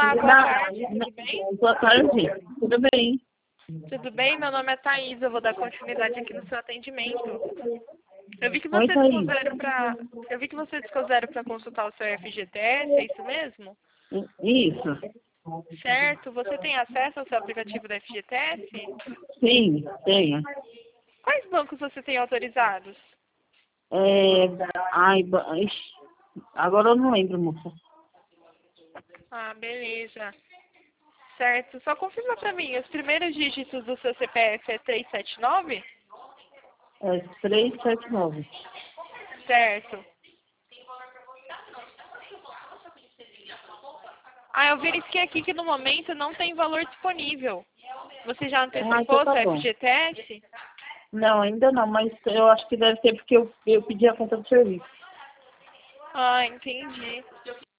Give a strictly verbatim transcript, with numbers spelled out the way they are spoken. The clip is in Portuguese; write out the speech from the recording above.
Olá, boa Na, tarde, na, tudo bem? boa tarde, tudo bem? Tudo bem? Meu nome é Thaís, eu vou dar continuidade aqui no seu atendimento. Eu vi que Oi, você Thaís. dispuseram para, eu vi que você dispuseram para consultar o seu F G T S, é isso mesmo? Isso, Certo. Você tem acesso ao seu aplicativo da F G T S? sim, tenho. Quais bancos você tem autorizados? É, ai, ba- ixi, agora eu não lembro, moça. Ah, beleza. Certo. Só confirma para mim, os primeiros dígitos do seu C P F é trezentos e setenta e nove? É trezentos e setenta e nove. Certo. Ah, eu verifiquei aqui que no momento não tem valor disponível. Você já Ah, então antecipou tá seu bom. F G T S? Não, ainda não, mas eu acho que deve ser porque eu, eu pedi a conta do serviço. Ah, entendi.